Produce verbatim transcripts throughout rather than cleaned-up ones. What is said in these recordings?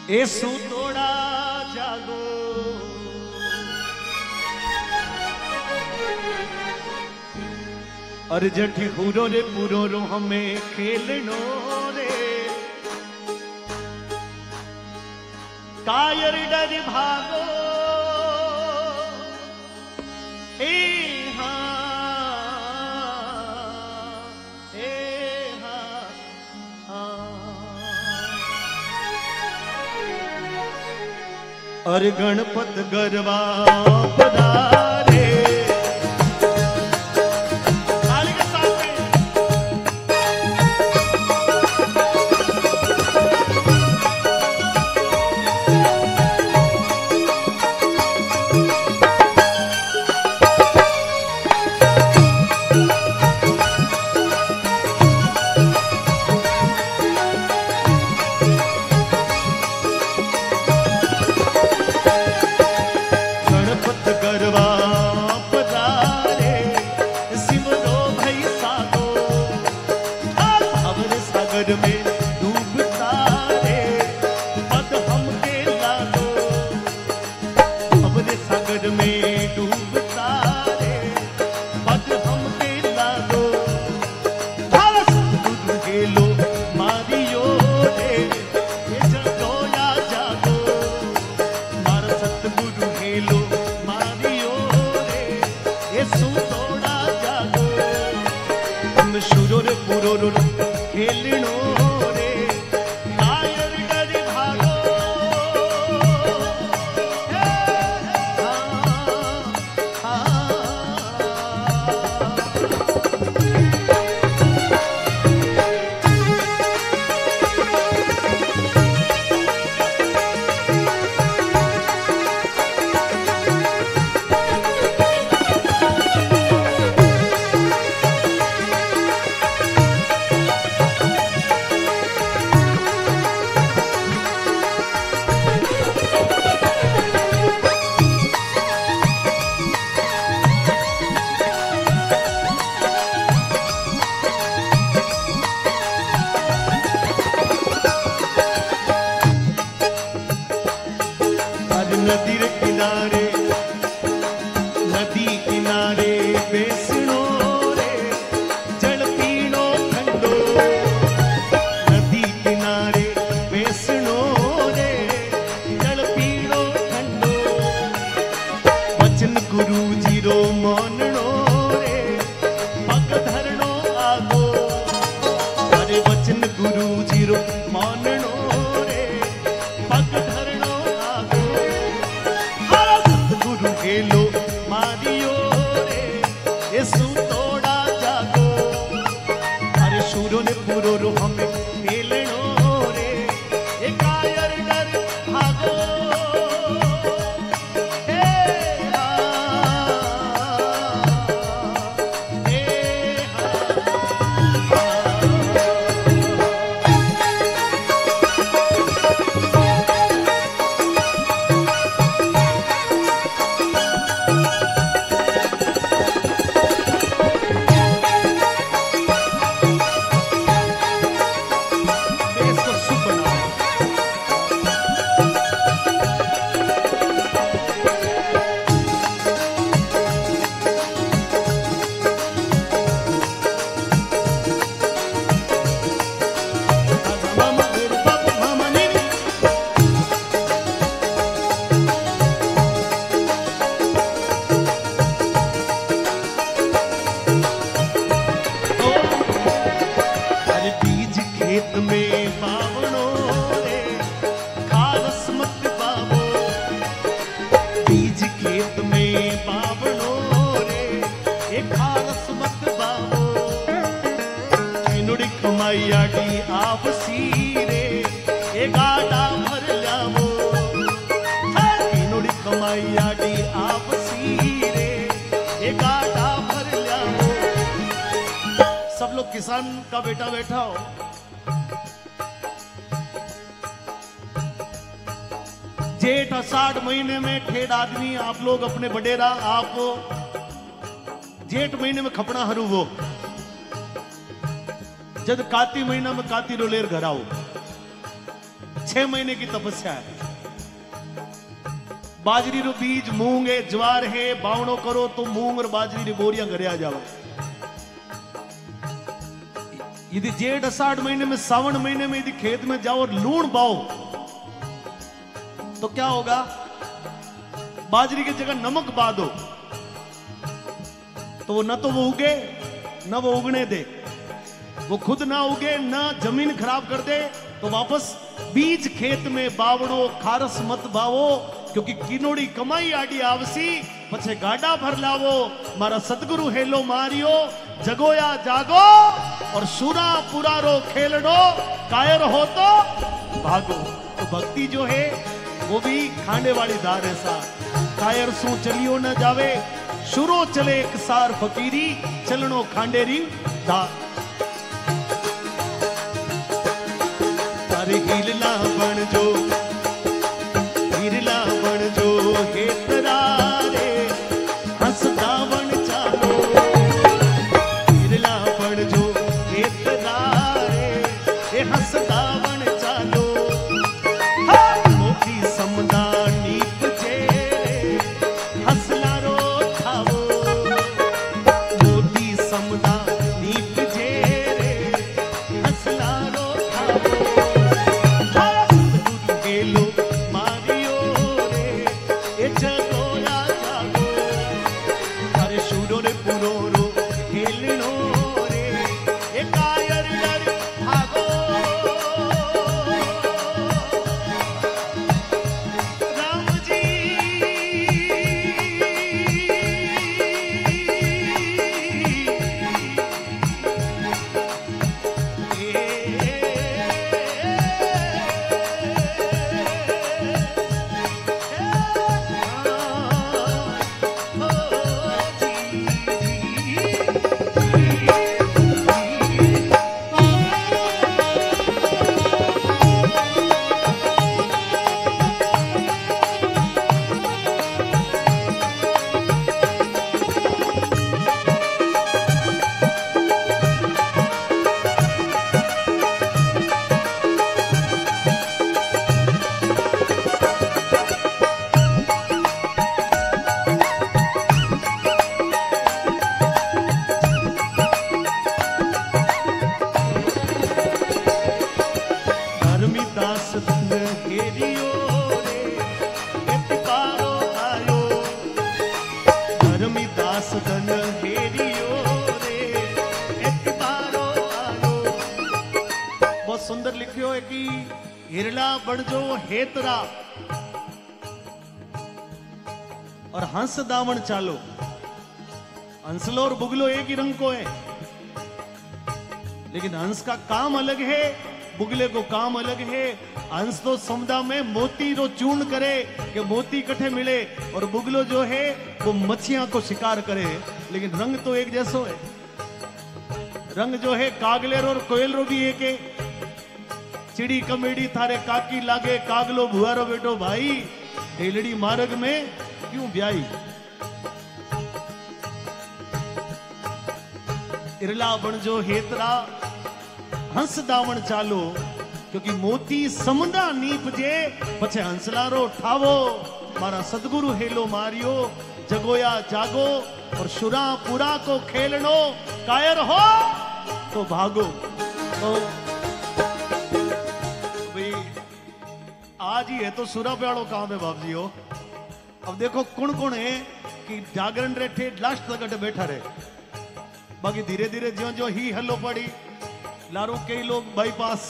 ए सुतोड़ा जागो और जठी हुरो रे पूरो रो हमें खेलनो रे कायर डर भागो ए और गणपत गरबा पधारे में डूबता रे पद हमके लादो अपने सागर में डूबता रे पद हमके लादो सतगुरु हेलो मारियो रे ये जगोया जागो मारा सतगुरु हेलो मारियो रे ये सुतोड़ा जागो हम शुरो रे पूरो रो खेलनो रे कायर डर भागो नदी रे किनारे नदी किनारे बेसनो रे जल पीनो ठंडो नदी किनारे बेसनो रे जल पीनो ठंडो वचन गुरु जी रो माननो रे पग धरनो आगो अरे वचन गुरु जी रो माननो रे पग धरनो हेलो मारियो रे ये सुतोड़ा जागो अरे शूरो ने पूरो रो हमें खेलनो रे ये कायर डर भागो हे हा हे खेत में बावनो रे खारस मत बाबो बीज खेत में बावनो रे ये खारस मत बाबो किनुड़ी कमाई आडी आपसी रे ये गाड़ा भर लावो किनुड़ी कमाई आडी आपसी रे ये गाड़ा भर लावो सब लोग किसान का बेटा बैठा हो जेठ आषाढ़ महीने में ठेठ आदमी आप लोग अपने बडेरा आप जेठ महीने में खपना हरू वो जब काती महीना में काती रो लेर घर आओ छह महीने की तपस्या है। बाजरी रो बीज मूंग है, ज्वार है, बावणो करो तो मूंग और बाजरी री बोरियां घरे आ जावे। यदि जेठ अषाढ़ महीने में, सावन महीने में यदि खेत में जाओ और लूण बाओ तो क्या होगा? बाजरी की जगह नमक बा दो तो वो न तो वो उगे न वो उगने दे, वो खुद ना उगे न जमीन खराब कर दे, तो वापस बीज खेत में बावड़ो, खारस मत बावो, क्योंकि किनोड़ी कमाई आडी आवसी पछे गाडा भर लावो। मारा सतगुरु हेलो मारियो, जगोया जागो और सुरा पुरारो खेलड़ो, कायर हो तो भागो। तो भक्ति जो है वो भी खांडे वाली धार ऐसा, कायर सू चलियो न जावे, शुरो चले एक सार फकीरी, चलनो खांडेरी धार। तारे हिरला बन जो, हिरला बन जो हे तरारे, हंसदा बन चालो, हिरला बन जो हे तरारे, हे हंसदा बन चालो। मोती समदा नीप जे, हंसला रो ठावो, मोती समदा नीप जे, हंसला रो ठावो। सुंदर लिखियो है कि हिरला बन जो हेतरा और हंस दावण चालो। हंसलो और बुगलो एक ही रंग को है, लेकिन हंस का काम अलग है, बुगले को काम अलग है। हंस तो समुद्र में मोती रो चूर्ण करे कि मोती कठे मिले, और बुगलो जो है वो मछलियां को शिकार करे, लेकिन रंग तो एक जैसो है। रंग जो है कागलेर और कोयल रो भी एक है। चिड़ी कमेड़ी थारे काकी लागे, कागलो भुआरो बेटो भाई, ढेलड़ी मार्ग में क्यों ब्याई। इरला बन जो हेतरा, हंस दावण चालो, क्योंकि मोती समुद्रा नीप जे, पछे हंसलारो ठावो। मारा सदगुरु हेलो मारियो, जगोया जागो और शुरा पुरा को खेलनो, कायर हो तो भागो। तो आज ही है तो सुरा प्याड़ो काम है बाप जी हो। अब देखो कौन कौन है कि जागरण रेठे लास्ट तक बैठा रहे, बाकी धीरे धीरे ज्यो ज्यो ही हल्लो पड़ी लारो कई लोग बाईपास।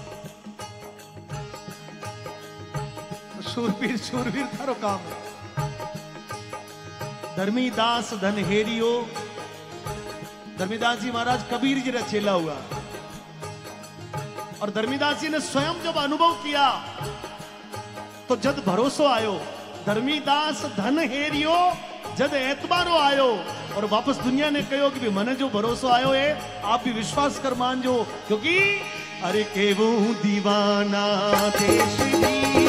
शूरवीर शूरवीर थारो काम है। धर्मीदास धन हेरियो, धर्मीदास जी महाराज कबीर जी ने चेला हुआ, और धर्मीदास जी ने स्वयं जब अनुभव किया तो जद भरोसो आयो। धर्मीदास धन हेरियो जद एतबारो आयो, और वापस दुनिया ने कहो कि मने जो भरोसो आयो है आप भी विश्वास कर मान जो, क्योंकि अरे केवू दीवाना देश दी